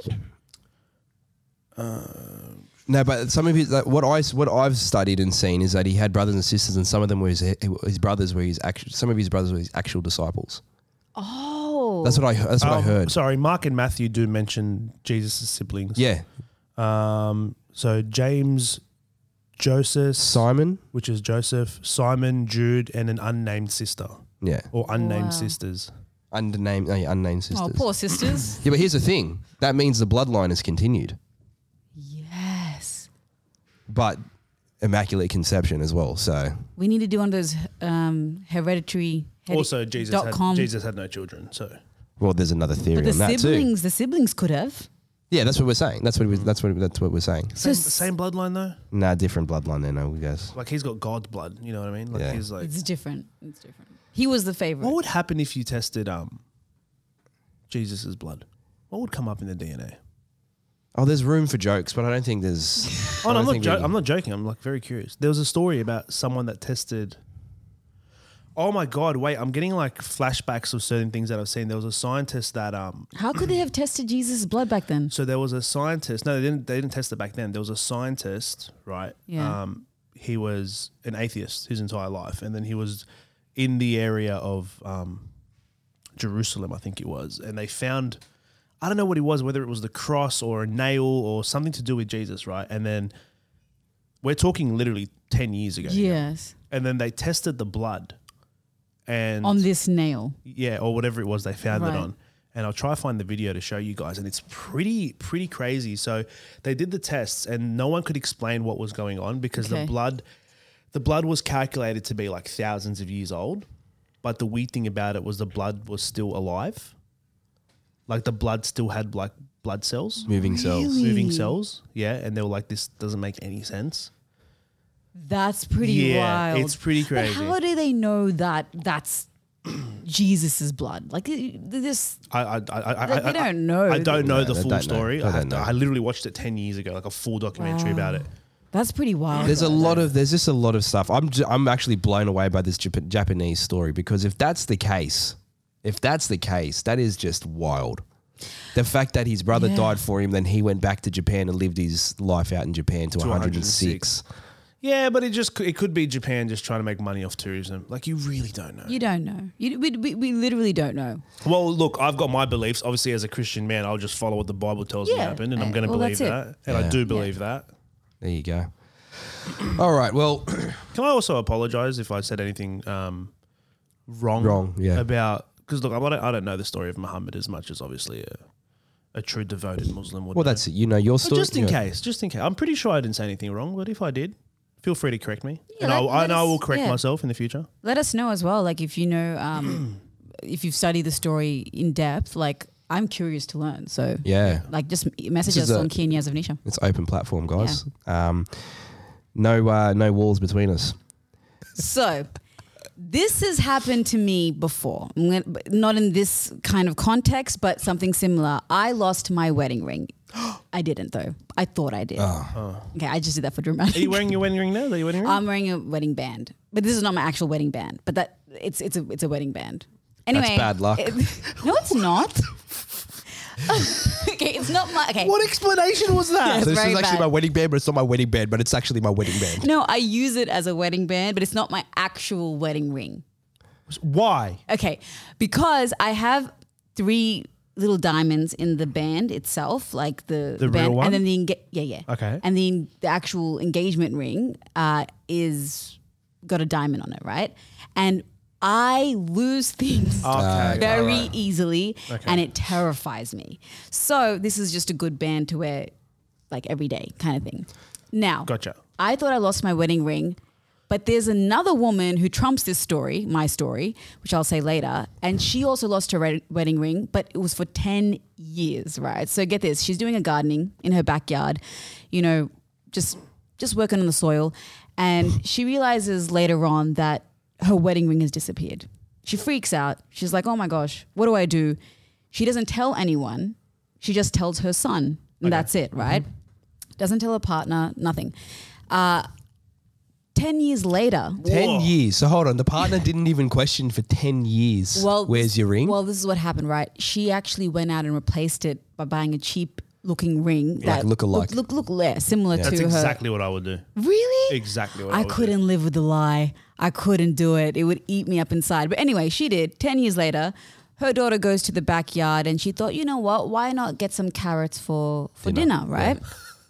no, but some of his like, what I what I've studied and seen is that he had brothers and sisters, and some of them were his, his brothers were his actual. Some of his brothers were his actual disciples. Oh. That's what I that's what I um, heard. Sorry, Mark and Matthew do mention Jesus' siblings. Yeah, Um, so James, Joseph, Simon. which is Joseph, Simon, Jude, and an unnamed sister Yeah, or unnamed Wow. sisters. unnamed no, yeah, unnamed sisters. Oh, poor sisters. Yeah, but here's the thing. That means the bloodline is continued, Yes. but immaculate conception as well. So We need to do one of those um, hereditary. hedi- Also, Jesus dot had, com. Jesus had no children. So well, there's another theory But the on that too. siblings, the siblings could have. Yeah, that's what we're saying. That's what we, that's what that's what we're saying. So same, same bloodline though. Nah, different bloodline then, I guess. Like he's got God's blood. You know what I mean? Like Yeah. he's like. it's different. It's different. He was the favorite. What would happen if you tested um, Jesus' blood? What would come up in the D N A? Oh, there's room for jokes, but I don't think there's. Oh, I no, don't I'm not. think Jo- we- I'm not joking. I'm like very curious. There was a story about someone that tested. Oh my God! Wait, I'm getting like flashbacks of certain things that I've seen. There was a scientist that um. How could they have tested Jesus' blood back then? So there was a scientist. No, they didn't. They didn't test it back then. There was a scientist, right? Yeah. Um, he was an atheist his entire life, and then he was in the area of um, Jerusalem, I think it was, and they found. I don't know what it was, whether it was the cross or a nail or something to do with Jesus, right? And then we're talking literally ten years ago. Yes. And then they tested the blood, and On this nail. yeah, or whatever it was they found Right. it on. And I'll try to find the video to show you guys. And it's pretty, pretty crazy. So they did the tests and no one could explain what was going on because Okay. the blood, the blood was calculated to be like thousands of years old. but the weird thing about it was the blood was still alive. Like the blood still had like blood cells, Moving cells. moving cells. Yeah, and they were like, this doesn't make any sense. That's pretty Yeah, wild. it's pretty But crazy. how do they know that that's Jesus's blood? Like this, I, I, I, I, they, I, they don't know. I don't know No, the they full don't know. story. They I, don't have to, know. I literally watched it ten years ago, like a full documentary Wow. about it. That's pretty wild. There's a though. lot of there's just a lot of stuff. I'm ju- I'm actually blown away by this Jap- Japanese story because if that's the case, if that's the case, that is just wild. The fact that his brother Yeah. died for him, then he went back to Japan and lived his life out in Japan to, To one hundred six. Yeah, but it just could- it could be Japan just trying to make money off tourism. Like you really don't know. You don't know. You, we, we, we literally don't know. Well, look, I've got my beliefs. Obviously, as a Christian man, I'll just follow what the Bible tells me Yeah. happened, and I'm Uh, going to well, believe that's it. that, and I Yeah. do believe that. There you go. All right. Well, Can I also apologize if I said anything um, wrong? Wrong, yeah. About because look, I don't, I don't know the story of Muhammad as much as obviously a, a true devoted Muslim would. well, know. that's it. You know your But story. just in yeah. case, just in case. I'm pretty sure I didn't say anything wrong, but if I did, feel free to correct me, Yeah, and let- I, I let know I us- will correct yeah. myself in the future. Let us know as well. Like if you know, um, if you've studied the story in depth, like I'm curious to learn. So Yeah. like just message This us is a- on Key and Yaz of Nisha. It's open platform, guys. Um, no, uh, no walls between us. So this has happened to me before. I'm gonna- Not in this kind of context, but something similar. I lost my wedding ring. I didn't though. I thought I did. Okay, I just did that for dramatic. Are you wearing your wedding ring now? Are you wedding ring? I'm wearing a wedding band, but this is not my actual wedding band. But that it's it's a it's a wedding band. Anyway, bad luck. it- no, it's not. Okay, it's not my. Okay, what explanation was that? Yes. So this very is actually bad. my wedding band, but it's not my wedding band, but it's actually my wedding band. no, I use it as a wedding band, but it's not my actual wedding ring. Why? Okay, because I have three little diamonds in the band itself, like the, The band, real one? and then the enga- yeah yeah Okay. and then the actual engagement ring uh, is got a diamond on it, right? And I lose things Okay. very alright. easily, Okay. and it terrifies me. So this is just a good band to wear, like every day, kind of thing. Now, Gotcha. I thought I lost my wedding ring, but there's another woman who trumps this story, my story, which I'll say later, and she also lost her wed- wedding ring, but it was for ten years, right? So get this, she's doing a gardening in her backyard, you know, just just working on the soil, and she realizes later on that her wedding ring has disappeared. She freaks out. She's like, "Oh my gosh, what do I do?" She doesn't tell anyone. She just tells her son, and that's it, right? Doesn't tell her partner, nothing. Uh, ten years later, Ten Whoa. years. So hold on. The partner didn't even question for ten years. well, Where's your ring? Well, this is what happened, right? She actually went out and replaced it by buying a cheap looking ring that look-alike. look look, look yeah, similar Yeah. to That's her. exactly what I would do. Really? Exactly what I, I would couldn't live with the lie. I couldn't do it. It would eat me up inside. But anyway, she did. Ten years later, her daughter goes to the backyard and she thought, you know what? Why not get some carrots for, for dinner, Dinner, right?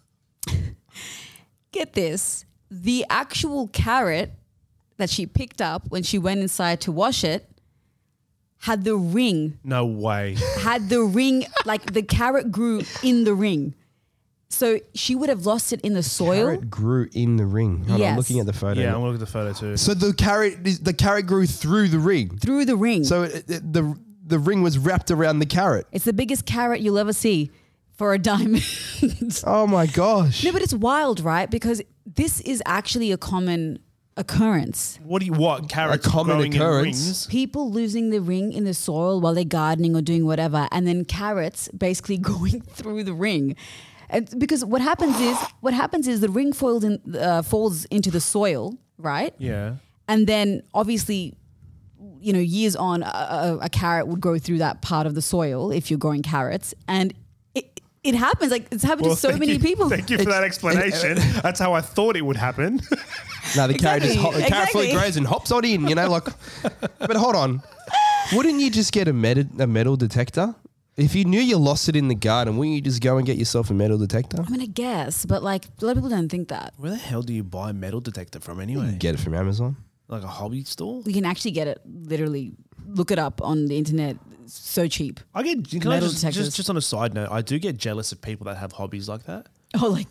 Get this. The actual carrot that she picked up when she went inside to wash it had the ring, do. No way. had the ring, like the carrot grew in the ring. So she would have lost it in the soil. Carrot grew in the ring. Hold on, I'm Yes. looking at the photo. Yeah, I'm gonna look at the photo too. So the carrot, is- the carrot grew through the ring. Through the ring. So it, it- the the ring was wrapped around the carrot. It's the biggest carrot you'll ever see for a diamond. Oh my gosh! No, but it's wild, right? Because this is actually a common occurrence. What do you what carrots A common growing occurrence. in rings? People losing the ring in the soil while they're gardening or doing whatever, and then carrots basically going through the ring. And because what happens is, what happens is the ring falls in, uh, falls into the soil, right? Yeah. And then obviously, you know, years on, a, a, a carrot would go through that part of the soil if you're growing carrots, and it it happens. Like it's happened Well, to so thank many you- people. Thank you for that explanation. That's how I thought it would happen. No, the carrot just Exactly, hop, the carrot fully exactly. grows and hops on in. You know, like. But hold on, wouldn't you just get a metal a metal detector? If you knew you lost it in the garden, wouldn't you just go and get yourself a metal detector? I mean, I guess, but like a lot of people don't think that. Where the hell do you buy a metal detector from You anyway? get it from Amazon. Like a hobby store? You can actually get it. Literally, look it up on the internet. It's so cheap. I get can I Metal just, detectors. just just on a side note, I do get jealous of people that have hobbies like that. Oh, like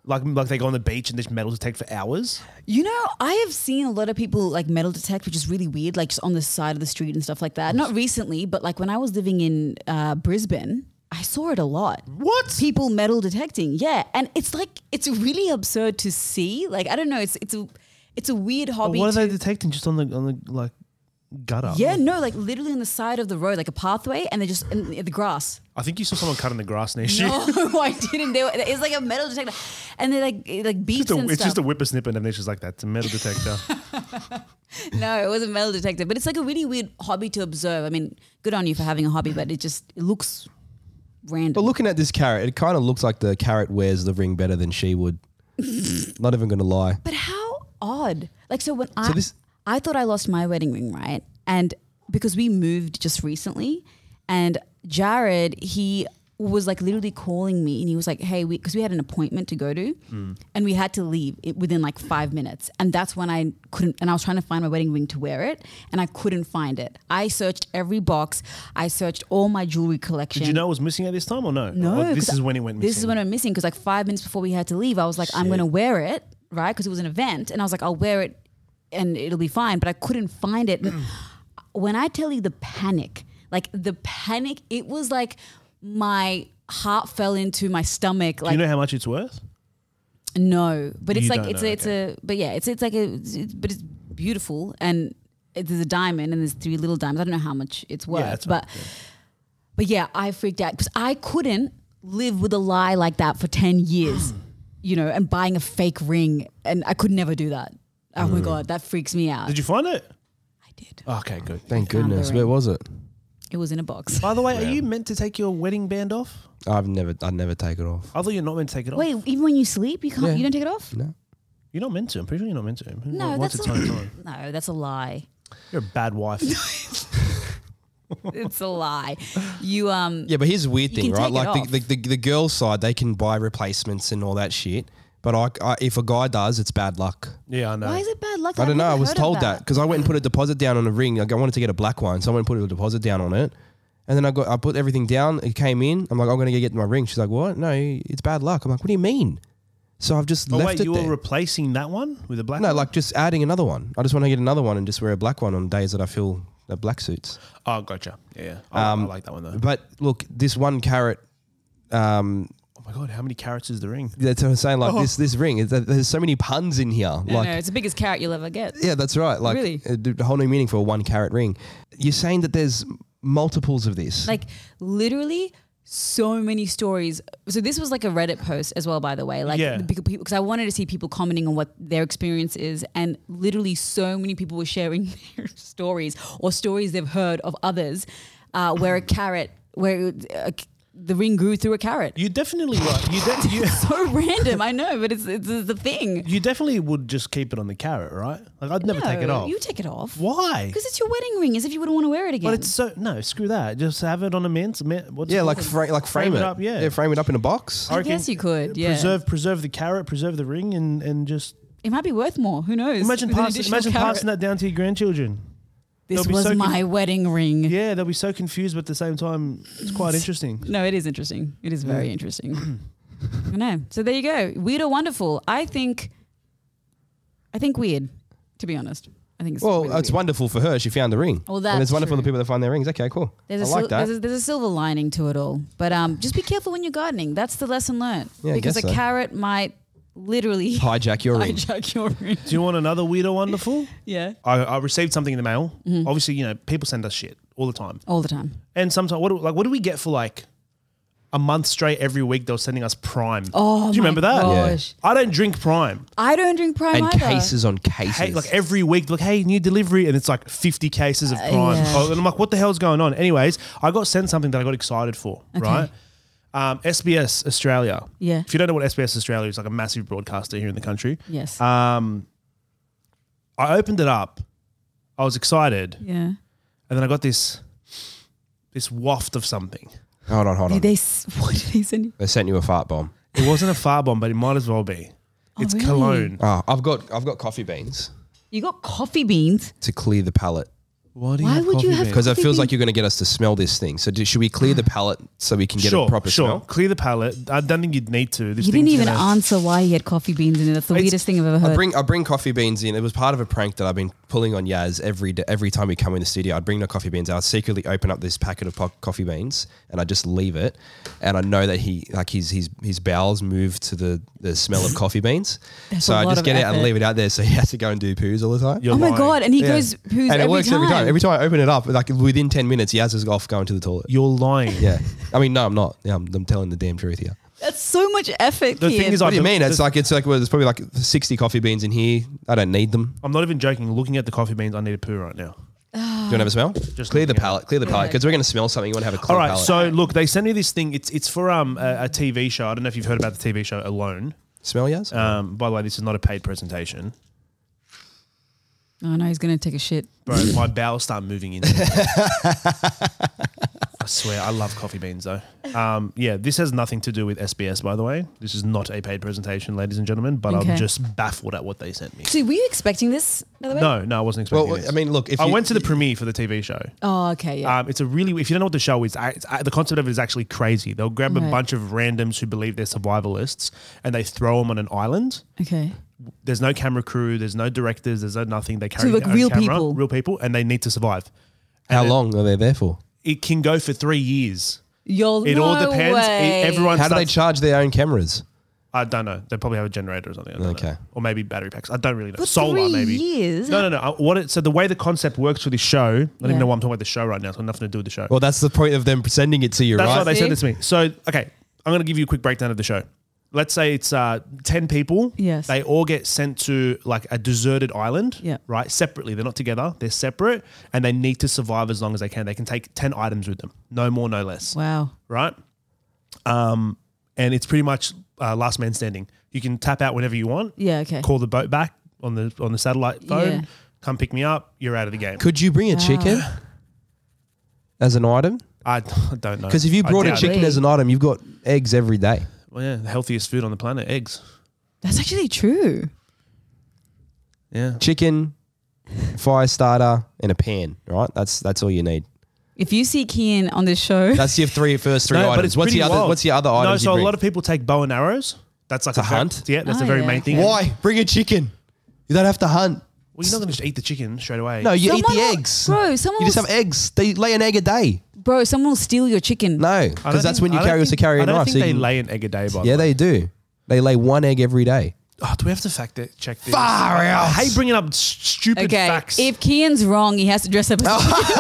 Like like they go on the beach and this metal detect for hours. You know, I have seen a lot of people like metal detect, which is really weird, like just on the side of the street and stuff like that. Not recently, but like when I was living in uh, Brisbane, I saw it a lot. What? People metal detecting, yeah, and it's like it's really absurd to see. Like I don't know, it's it's a it's a weird hobby. What are they to- detecting? Just on the on the like gutter? Yeah, no, like literally on the side of the road, like a pathway, and they're just in the grass. I think you saw someone cutting the grass near you. No, I didn't. They were, it's like a metal detector, and they're like it like beeps It's, a, and it's stuff. just a whippersnipper, and Nisha's like that. It's a metal detector. No, it wasn't metal detector, but it's like a really weird hobby to observe. I mean, good on you for having a hobby, but it just it looks random. But looking at this carrot, it kind of looks like the carrot wears the ring better than she would. Not even going to lie. But how odd! Like so, when I this- I thought I lost my wedding ring, right? And because we moved just recently, and Jared he was like literally calling me, and he was like, "Hey, we," because we had an appointment to go to, and we had to leave it within like five minutes, and that's when I couldn't. And I was trying to find my wedding ring to wear it, and I couldn't find it. I searched every box. I searched all my jewelry collection. Did you know it was missing at this time or no? No, Or this 'cause is when it went missing. This is when it went missing because like five minutes before we had to leave, I was like, I'm going to wear it, right? Because it was an event. And I was like, I'll wear it and it'll be fine. But I couldn't find it. When I tell you the panic, like the panic, it was like my heart fell into my stomach. Do Like you know how much it's worth? no, but it's You like don't it's know, a, it's a but yeah, it's it's like a it's, it's- but it's beautiful and it, there's a diamond and there's three little diamonds. I don't know how much it's worth, that's but fine, yeah. but yeah, I freaked out because I couldn't live with a lie like that for ten years, you know, and buying a fake ring, and I could never do that. Oh my god, that freaks me out. Did you find it? I did. Okay, good. Thank found the goodness. ring. Where was it? It was in a box. By the way, are you meant to take your wedding band off? I've never, I'd never take it off. I thought you're not meant to take it off. Wait, even when you sleep, you can't. Yeah. You don't take it off? No. You're not meant to. I'm pretty sure you're not meant to. No, Once that's it's a, on time. no, that's a lie. You're a bad wife. It's a lie. You um. Yeah, but here's the weird You thing, can right? take it Like off. the, the, the, the girls' side, they can buy replacements and all that shit. But I, I, if a guy does, it's bad luck. Yeah, I know. Why is it bad luck? I I've don't know. I never was heard of told that because I went and put a deposit down on a ring. Like I wanted to get a black one, so I went and put a deposit down on it. And then I got, I put everything down. It came in. I'm like, I'm gonna go get my ring. She's like, what? No, it's bad luck. I'm like, what do you mean? So I've just Oh left wait, it you there. were replacing that one with a black no, one? like just adding another one. I just want to get another one and just wear a black one on days that I feel the black suits. Oh, gotcha. Yeah, yeah. I, Um, I like that one though. But look, this one carat. Um, Oh my god, how many carats is the ring? that's what I'm saying. Like Oh. this, this ring. Is that there's so many puns in here. I like know, it's the biggest carrot you'll ever get. yeah, that's right. Like Really? a, a whole new meaning for a one carat ring. You're saying that there's multiples of this. Like literally so many stories. So this was like a Reddit post as well, by the way. Like Yeah. because I wanted to see people commenting on what their experience is, and literally so many people were sharing their stories or stories they've heard of others, uh, where a carrot, where uh, the ring grew through a carrot. You definitely like you, de- you So random, I know, but it's it's, it's the thing. you definitely would just keep it on the carrot, right? Like I'd never take it No, off. You take it off. Why? Because it's your wedding ring, as if you wouldn't want to wear it again. But it's so no, screw that. Just have it on a mint. mint what's yeah, it like called? fra- like frame, Frame it it up, yeah. frame it up in a box. I I reckon guess you could, yeah. Preserve preserve the carrot, preserve the ring, and and just It might be worth more. Who knows? imagine With an pass, additional imagine carrot. passing that down to your grandchildren. This They'll be was so my wedding ring. Yeah, they'll be so confused, but at the same time, it's quite interesting. No, it is interesting. It is very interesting. I know. So there you go. Weird or wonderful? I think. I think weird. To be honest, I think it's. Well, really it's weird. wonderful for her. She found the ring. Well, and that's it's wonderful true. for the people that find their rings. Okay, cool. There's I a, like sil- that. there's, a, there's a silver lining to it all, but um, just be careful when you're gardening. That's the lesson learned. Yeah, I because guess a so. carrot might literally Hijack your ring. hijack your ring. Do you want another weird or wonderful? Yeah, I, I received something in the mail. Mm-hmm. Obviously, you know, people send us shit all the time, all the time. and sometimes what do, like what do we get for like a month straight every week? They were sending us Prime. Oh, do you my remember that? gosh. I don't drink Prime. I don't drink Prime And either. cases on cases. Hey, like every week, like hey, new delivery, and it's like fifty cases of Prime. yeah. Oh, and I'm like, what the hell's going on? Anyways, I got sent something that I got excited for. Okay. Right. Um, S B S Australia. Yeah. If you don't know what S B S Australia is, like a massive broadcaster here in the country. Yes. Um, I opened it up. I was excited, yeah. and then I got this this waft of something. Hold on, hold on. Did they? s- What did they send you? They sent you a fart bomb. It wasn't a far bomb, but it might as well be. Oh, It's really? cologne. Oh, I've got I've got coffee beans You got coffee beans. to clear the palate. Why do you Why have would coffee you have beans? Because it Coffee feels like beans. you're going to get us to smell this thing. So do, should we clear the palate so we can get sure, a proper sure. smell? Clear the palate. I don't think you'd need to. This He didn't thing's even gonna- answer why he had coffee beans in it. That's the It's- weirdest thing I've ever I heard. bring I bring coffee beans in. It was part of a prank that I've been pulling on Yaz every d- every time we come in the studio. I'd bring the coffee beans. I'd secretly open up this packet of po- coffee beans and I just leave it. And I know that he like his his his bowels move to the, the smell of coffee beans. That's so a I lot just of get it out and effort. leave it out there. So he has to go and do poos all the time. You're oh my lying. god! And he Yeah. goes poos and every it works time. every time. Every time I open it up, like within ten minutes, Yaz is off going to the toilet. You're lying. Yeah. I mean, no, I'm not. Yeah, I'm, I'm telling the damn truth here. That's so much effort. The thing Kian. is, What I do you be- mean? It's the- like it's like well, there's probably like sixty coffee beans in here. I don't need them. I'm not even joking. Looking at the coffee beans, I need a poo right now. Do you want to have a smell? Just clear the looking at palate. Clear the palate because we're going to smell something. You want to have a clear All right. palate. So look, they sent me this thing. It's it's for um a, a T V show. I don't know if you've heard about the T V show Alone. smell, Yaz? Um, by the way, this is not a paid presentation. oh no, he's gonna take a shit. Bro, my bowels start moving in. I swear, I love coffee beans though. Um, yeah, this has nothing to do with S B S, by the way. This is not a paid presentation, ladies and gentlemen. But Okay. I'm just baffled at what they sent me. So were you expecting this? By the way? No, no, I wasn't expecting well, this. I mean, look, if I you, went to the premiere for the T V show. Oh, okay. Yeah. Um, it's a really, if you don't know what the show is, it's, the concept of it is actually crazy. They'll grab a Right. bunch of randoms who believe they're survivalists and they throw them on an island. okay. There's no camera crew, there's no directors, there's no nothing. They carry like their own real camera, people. real people, and they need to survive. And how it- long are they there for? It can go for three years. You're It no all depends. It- Way. everyone- How do they starts- charge their own cameras? I don't know. They probably have a generator or something. I don't Okay. know. Or maybe battery packs. I don't really know. For Solar, three maybe. years? No, no, no. Uh, What it, so the way the concept works for this show, I don't Yeah. even know why I'm talking about the show right now. It's got nothing to do with the show. Well, that's the point of them sending it to you, That's right? why they See? said this to me. So, okay, I'm going to give you a quick breakdown of the show. Let's say it's uh, ten people. Yes. They all get sent to like a deserted island, Yeah. right? Separately. They're not together. They're separate and they need to survive as long as they can. They can take ten items with them. No more, no less. Wow. Right? Um, and it's pretty much uh, last man standing. You can tap out whenever you want. Yeah. Okay. Call the boat back on the on the satellite phone. Yeah. Come pick me up. You're out of the game. Could you bring a chicken as an item? I, I don't know. Because if you I brought a doubt it. chicken as an item, you've got eggs every day. Well, yeah, the healthiest food on the planet, eggs. That's actually true. Yeah. Chicken, fire starter, and a pan. Right? That's that's all you need. If you see Kian on this show, That's your three first three No, items. but it's what's pretty the other? wild. What's the other No, items? so you a bring? lot of people take bow and arrows. That's like To a very- hunt? Yeah, that's Oh, the very yeah, main thing. okay. Why bring a chicken? You don't have to hunt. Well, you're not going to just eat the chicken straight away. No, you eat Someone the will- eggs. bro, someone you just will have eggs. They lay an egg a day. bro, someone will steal your chicken. No, I don't because that's think- when you I don't carry think- to carry a I don't knife. think so you they can- lay an egg a day, by yeah, the way. they do. They lay one egg every day. Oh, do we have to fact that, check this? Far I out. hate bringing up s- stupid Okay, facts. if Kian's wrong, he has to dress up as a chicken.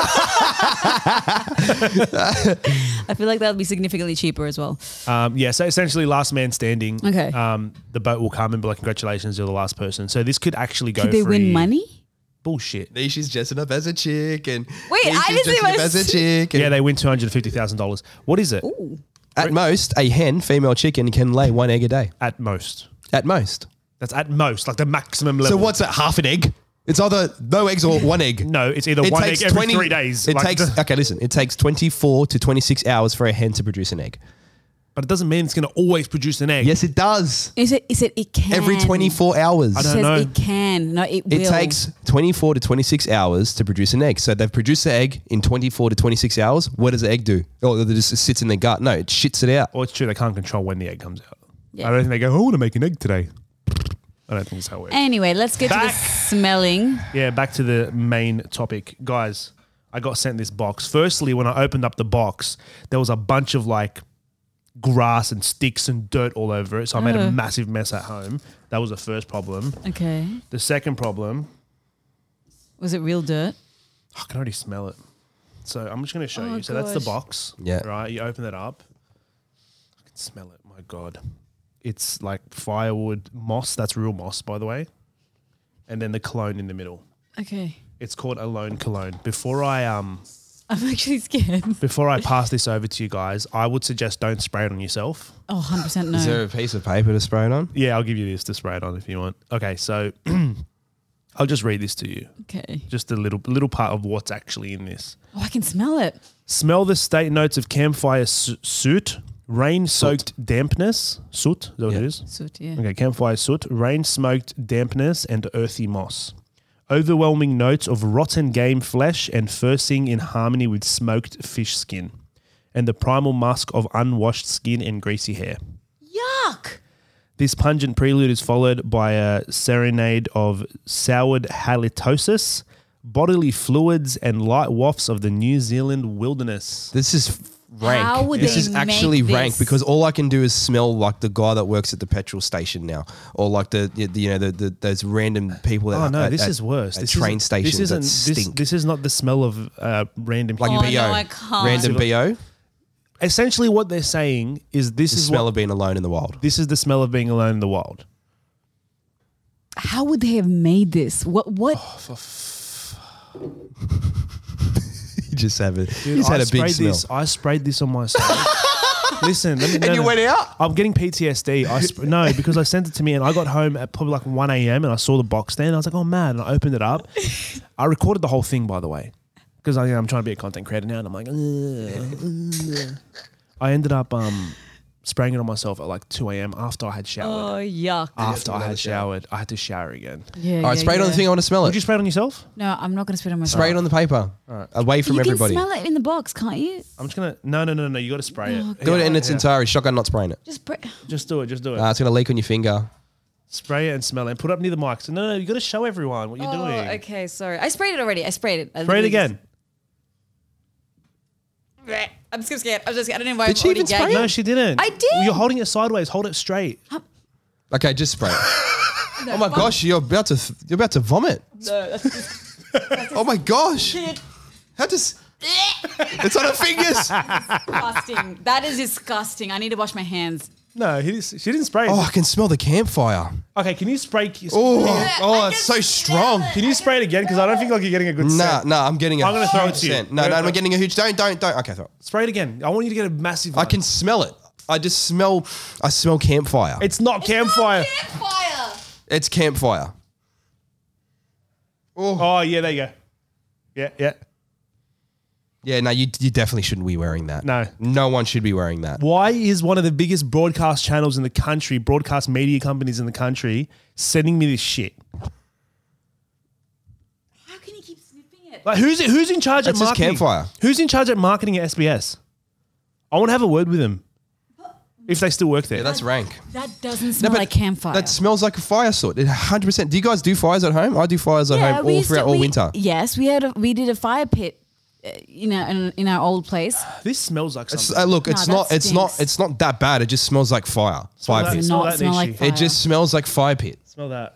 I feel like that would be significantly cheaper as well. Um, yeah, so essentially, last man standing. Okay. Um, the boat will come and be like, "Congratulations, you're the last person." So this could actually go. Could they win free. money? Bullshit. She's dressing up as a chick, and Wait, I didn't see dressing up my as a chick. and- Yeah, they win two hundred fifty thousand dollars. What is it? Ooh. At most, a hen, female chicken, can lay one egg a day. At most. At most. That's at most, like the maximum level. So what's that? Half an egg? It's either no eggs or one egg. No, it's either It one takes egg every twenty three days. It Like, takes the- okay. Listen, it takes twenty-four to twenty-six hours for a hen to produce an egg. but it doesn't mean it's going to always produce an egg. Yes, it does. Is it? Is it? It can Every twenty-four hours. I It don't says know. it can. No, it will. It takes twenty-four to twenty-six hours to produce an egg. So they've produced the egg in twenty-four to twenty-six hours. What does the egg do? Oh, it just sits in their gut. No, it shits it out. Well, it's true. They can't control when the egg comes out. Yeah. I don't think they go, "I want to make an egg today." I don't think that's how it works. Anyway, let's get Back. to the smelling. Yeah, back to the main topic. Guys, I got sent this box. Firstly, when I opened up the box, there was a bunch of like grass and sticks and dirt all over it. So I made a Oh. massive mess at home. That was the first problem. Okay. The second problem, Was it real dirt? I can already smell it. So I'm just going to show Oh, you. So that's the gosh. box. Yeah. Right. You open it up. I can smell it. My God. It's like firewood moss. That's real moss, by the way. And then the cologne in the middle. Okay. It's called Alone Cologne. Before I um I'm actually scared. before I pass this over to you guys, I would suggest don't spray it on yourself. Oh, one hundred percent no. Is there a piece of paper to spray it on? Yeah, I'll give you this to spray it on if you want. Okay, so I'll just read this to you. Okay. Just a little little part of what's actually in this. Oh, I can smell it. Smell the state notes of campfire su- soot, rain-soaked dampness. Soot, is that what Yeah. it is? Soot, yeah. Okay, campfire soot, rain-smoked dampness, and earthy moss. overwhelming notes of rotten game flesh and fursing in harmony with smoked fish skin, and the primal musk of unwashed skin and greasy hair. Yuck. This pungent prelude is followed by a serenade of soured halitosis, bodily fluids, and light wafts of the New Zealand wilderness. This is rank. How would this they is make actually rank this? because all I can do is smell like the guy that works at the petrol station now, or like the, the you know the, the those random people. That Oh no, at, this at- is worse. At This train isn't- stations this isn't, that this, stink. this is not the smell of uh, random like Oh, B O, no, I can't. random B O. Essentially, what they're saying is this The is smell what, of being alone in the wild. this is the smell of being alone in the wild. How would they have made this? What? What? You just have it. Dude, you just I had a big sprayed smell. this. I sprayed this on myself. Listen, let me. No, And you no. went out? I'm getting P T S D. I sp- no, because I sent it to me and I got home at probably like one a.m. and I saw the box there and I was like, oh man, and I opened it up. I recorded the whole thing, by the way, because I, I'm trying to be a content creator now and I'm like, "Ugh, ugh." I ended up um, spraying it on myself at like two a.m. after I had showered. Oh, yuck. after I had showered, I had to shower again. Yeah. All right, yeah, spray it on yeah. the thing. I want to smell Would it. you spray it on yourself? No, I'm not going to spit on myself. Spray it on the paper, away from you everybody. can smell it in the box, can't you? I'm just gonna. No, no, no, no. You got to spray Oh, it. Do it in Yeah, its yeah. entirety. Shotgun, not spraying it. Just spray. Just do it. Just do it. Uh, it's gonna leak on your finger. Spray it and smell it. And put it up near the mic. So no, no, you got to show everyone what you're Oh, doing. okay. Sorry. I sprayed it already. I sprayed it. I Spray it literally again. just- I'm just scared. I'm just scared. I don't know why Did I'm she already even spray gagging. No, she didn't. I did. You're holding it sideways. Hold it straight. Okay, just spray it. Oh my gosh, you're about to you're about to vomit. No, that's just Oh my gosh. How does it's on her fingers. disgusting. That is disgusting. I need to wash my hands. No, he, she didn't spray it. Oh, I can smell the campfire. Okay, can you spray? Oh, oh, it's so strong. Can you spray it again? Because I don't think like you're getting a good Nah, scent. nah, I'm getting a I'm gonna throw it huge to you. scent. No, I'm no, gonna I'm throw- getting a huge. Don't, don't, don't. Okay, throw it. Spray it again. I want you to get a massive I one. can smell it. I just smell. I smell campfire. It's not campfire. Campfire. It's campfire. Oh, yeah, there you go. Yeah, yeah. Yeah, no, you you definitely shouldn't be wearing that. No. no one should be wearing that. Why is one of the biggest broadcast channels in the country, broadcast media companies in the country, sending me this shit? How can you keep sniffing it? Like, who's who's in charge That's at just marketing? campfire. Who's in charge at marketing at S B S? I want to have a word with them. If they still work there. Yeah, that's rank. That doesn't No, smell but like campfire. That smells like a fire sort. It one hundred percent. Do you guys do fires at home? I do fires at home we all used to- throughout all we- winter. Yes, we had a, we did a fire pit, uh, you know, in, in our old place. This smells like It's, something. uh, look, No, it's that not. It's not. stinks. It's not that bad. It just smells like fire. Fire that. pit. Does Smell not that, smell Nishi. like fire. It just smells like fire pit. Smell that.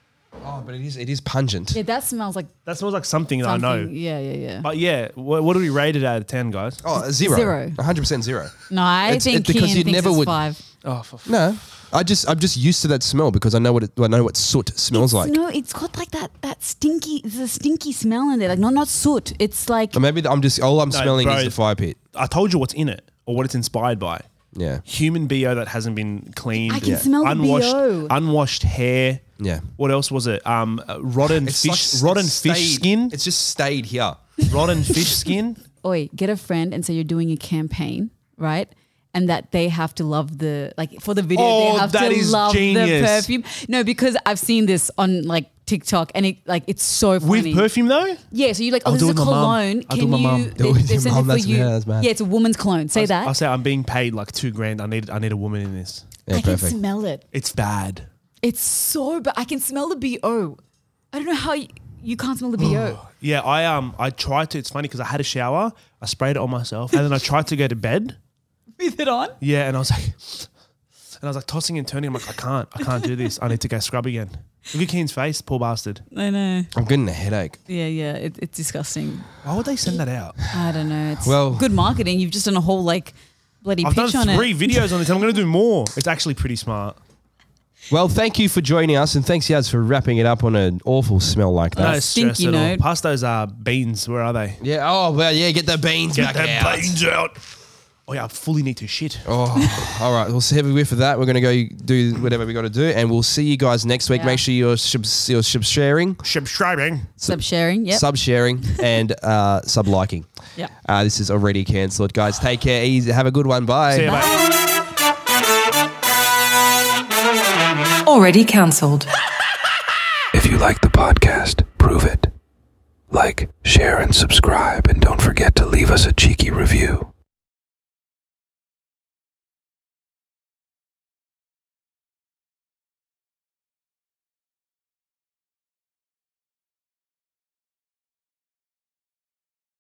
Oh, but it is. It is pungent. Yeah, that smells like That smells like something, that I something. know. Yeah, yeah, yeah. But yeah, what, what do we rate it out of ten, guys? Oh, a zero. Zero. one hundred percent zero. No, I It's- think it- because Kian you thinks never it's would- five. Oh, for f- No, I just I'm just used to that smell because I know what it, I know what soot smells like. No, it's got like that that stinky, there's a stinky smell in there. Like, no, not soot. It's like Or maybe I'm just all I'm No, smelling bro. is the fire pit. I told you what's in it or what it's inspired by. Yeah, Human B O that hasn't been cleaned. I can smell the unwashed, B O. Unwashed hair. yeah. What else was it? Um, uh, rotten It's fish. like rotten it's fish stayed- skin. It's just stayed here. rotten fish skin. oi, get a friend and say you're doing a campaign, right? And that they have to love the like for the video Oh, they have that to is love genius. the perfume. No, because I've seen this on like TikTok and it like it's so funny. With perfume though? Yeah, so you're like, oh, I'll this do is a it with my mum. cologne. I'll do Can it with my you? mum. Do They, it with they your sent mum, it for that's- you. yeah, that's mad. Yeah, it's a woman's cologne. Say that. I say I'm being paid like two grand. I need I need a woman in this. Yeah, I can perfect. smell it. It's bad. It's so bad. I can smell the B O. I don't know how you, you can't smell the B O. Yeah, I um I tried to. It's funny because I had a shower. I sprayed it on myself, and then I tried to go to bed. With it on? Yeah, and I was like, and I was like tossing and turning. I'm like, I can't, I can't do this. I need to go scrub again. Look at Keen's face, poor bastard. I know. I'm getting a headache. Yeah, yeah. It, it's disgusting. Why would they send that out? I don't know. It's Well- good marketing. You've just done a whole like bloody I've done pitch on three it. videos on this. and I'm going to do more. It's actually pretty smart. Well, thank you for joining us, and thanks, Yaz, for wrapping it up on an awful smell like that. No stress stinky at all. note. Pass those uh, beans. Where are they? Yeah. Oh well. Yeah. Get the beans Get back them out. beans out. Oh yeah, I fully need to shit. Oh, all right. We'll see heavy whiff of that. We're going to go do whatever we got to do, and we'll see you guys next week. Yeah. Make sure you're sub, you're sub sharing, Subscribing. Sub sharing. Yep. sub sharing, and uh, sub liking. Yep. Uh, this is already cancelled, guys. Take care. Easy. Have a good one. Bye. See you, mate. Already cancelled. If you like the podcast, prove it. Like, share, and subscribe, and don't forget to leave us a cheeky review.